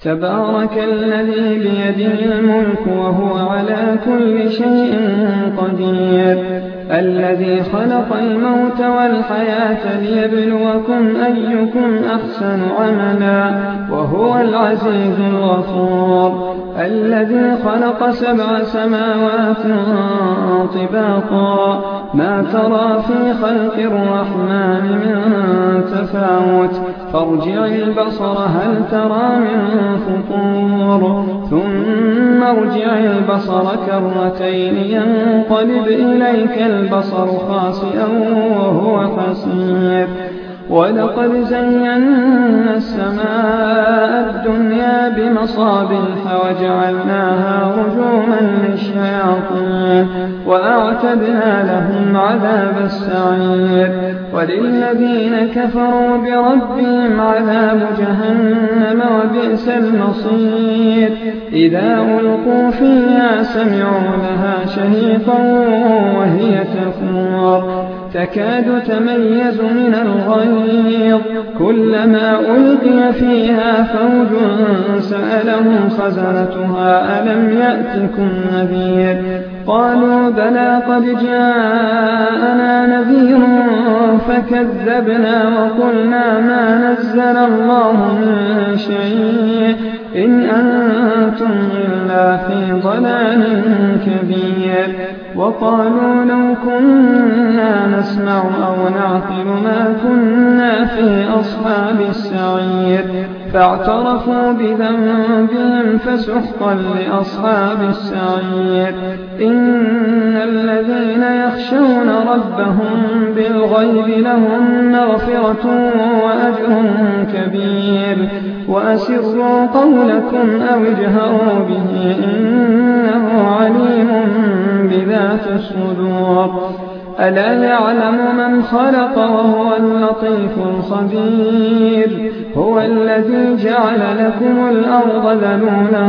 تبارك الذي بيده الملك وهو على كل شيء قدير الذي خلق الموت والحياة ليبلوكم أيكم أحسن عملا وهو العزيز الغفور الذي خلق 7 سماوات طباقا ما ترى في خلق الرحمن من تفاوت فارجع البصر هل ترى من فطور ثم ارجع البصر كرتين ينقلب إليك البصر خاسئا وهو حسير ولقد زينا السماء الدنيا بمصابيح وجعلناها رجوما للشياطين وأعتدنا لهم عذاب السعير وللذين كفروا بربهم عذاب جهنم وبئس المصير إذا ألقوا فيها سمعوا لها شهيقا وهي تفور تكاد تميز من الغيظ كلما ألقي فيها فوج سألهم خزنتها ألم يأتكم نذير قالوا بلى قد جاءنا نذير فكذبنا وقلنا ما نزل الله من شيء إن أنتم إلا في ضلال كبير وقالوا لو كنا نسمع أو نعقل ما كنا في أصحاب السعير فاعترفوا بذنبهم فسحقا لأصحاب السعير إن الذين يخشون ربهم بالغيب لهم مغفرة وأجر كبير وأسروا قولكم أو اجهروا به إنه عليم بذات الصدور ألا يعلم من خلق وهو اللطيف الخبير هو الذي جعل لكم الأرض ذلولا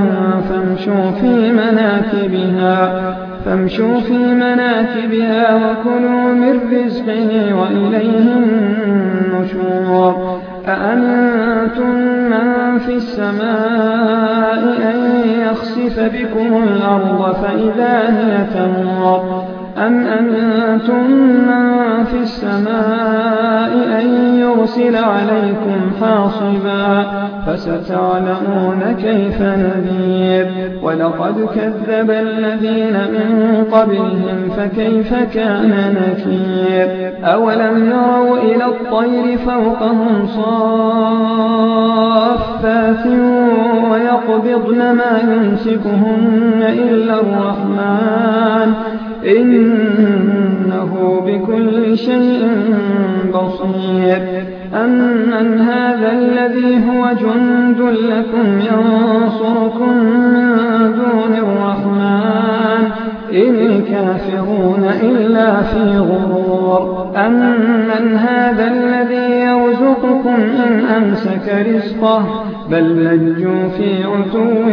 فامشوا في مناكبها وكلوا من رزقه وإليه النشور أأمنتم من في السماء أن يخسف بكم الأرض فإذا هي تمور أم أمنتم من في السماء أن يرسل عليكم حاصبا فستعلمون كيف نذير ولقد كذب الذين من قبلهم فكيف كان نكير أولم يروا إلى الطير فوقهم صافات ويقبضن ما يمسكهن إلا الرحمن إنه بكل شيء بصير أمن هذا الذي هو جند لكم ينصركم من دون الرحمن إن الكافرون إلا في غرور أمن هذا الذي يرزقكم إن أمسك رزقه بل لجوا في عتو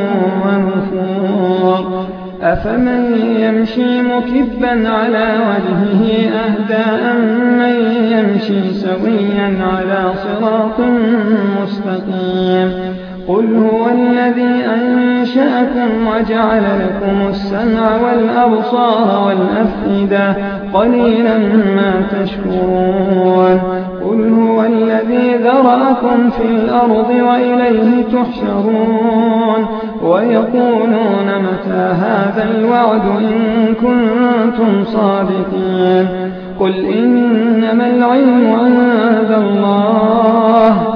ونفور أفمن يمشي مكبا على وجهه أهدى أمن يمشي سويا على صراط مستقيم قل هو الذي أنشأكم وجعل لكم السمع والأبصار والأفئدة قليلا ما تشكرون قل هو الذي ذرأكم في الأرض وإليه تحشرون ويقولون متى هذا الوعد إن كنتم صادقين قل إنما العلم عند الله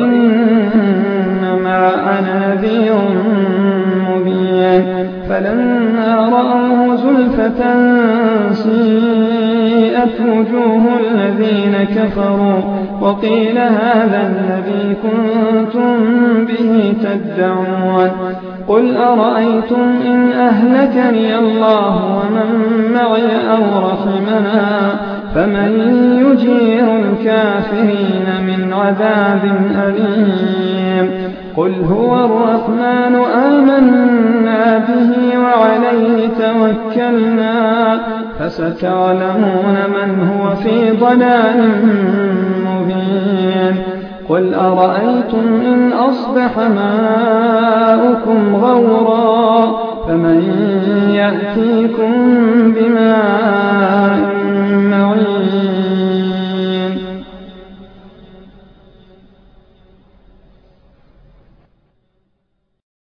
وإنما أنا نذير مبين فلما رأوه زلفة سيئت وجوه الذين كفروا وقيل هذا الذي كنتم به تدعون قل أرأيتم إن أهلكني الله ومن معي أو رحمنا فمن يجير الكافرين من عذاب أليم قل هو الرحمن آمنا به وعليه توكلنا فستعلمون من هو في ضلال مبين قل أرأيتم إن أصبح ماؤكم غورا فمن يأتيكم